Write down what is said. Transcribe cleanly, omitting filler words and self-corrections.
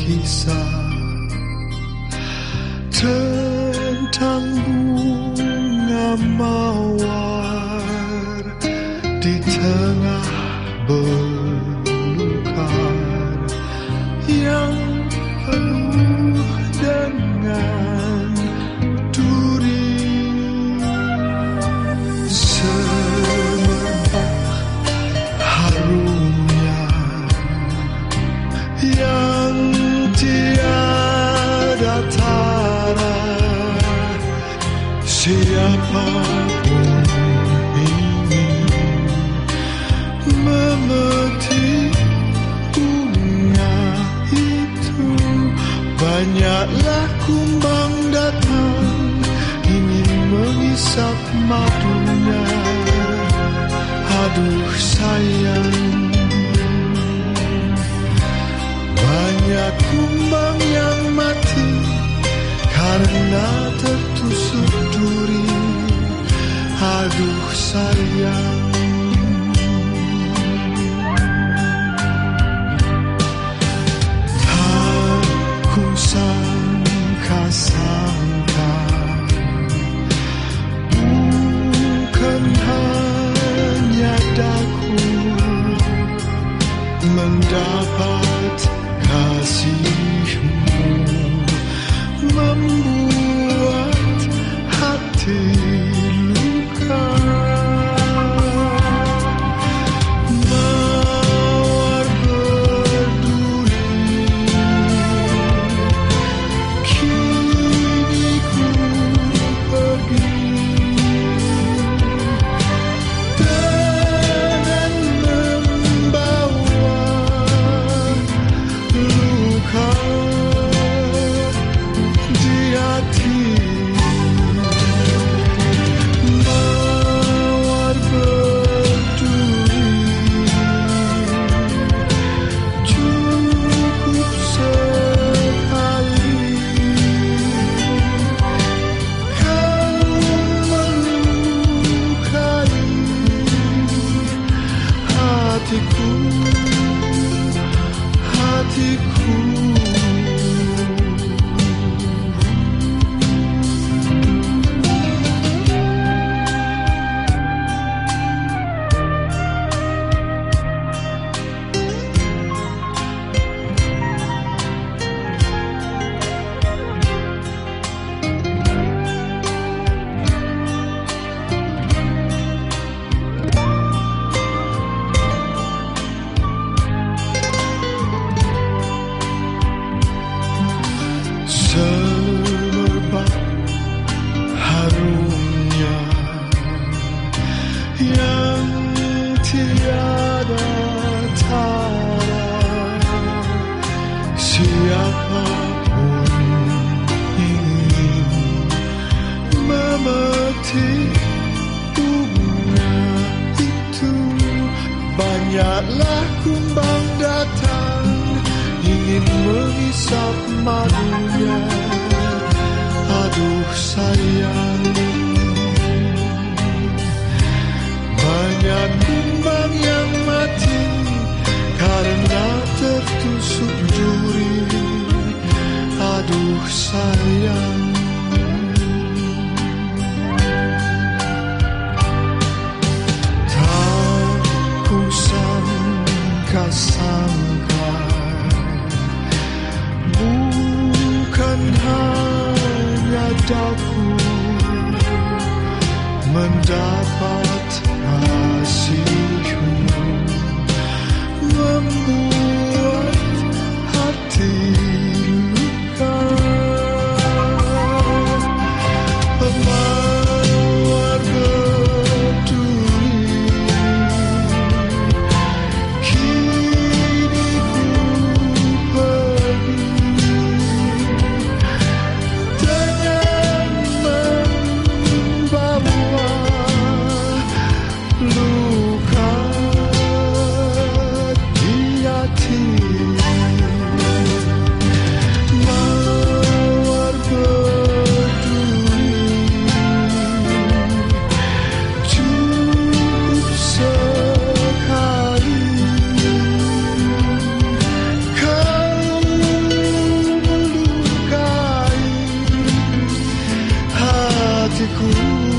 kisah tentang bunga mawar di tengah belukar yang penuh dengan duri. Semerbak harumnya yang tiada tara, siapapun ingin memetik bunga itu. Banyaklah kumbang datang ingin mengisap madunya. Aduh sayang, banyak kumbang yang mati karena tertusuk duri. Aduh sayang, tak kusangka-sangka bukan hanya daku mendapat kasihmu, membuat hati luka. Mawar berduri, kini ku pergi dengan membawa luka di hati. Mawar berduri, cukup sekali kau melukai hatiku, hatiku. Semerbak harumnya yang tiada tara, siapapun ingin memetik bunga itu. Banyaklah kumbang datang ingin mengisap madunya. Aduh sayang, banyak kumbang yang mati karena tertusuk duri. Aduh sayang, tak kusangka-sangka bukan hanya daku mendapat kasihmu, membuat hati luka. Mawar berduri, kini ku pergi dengan membawa hatiku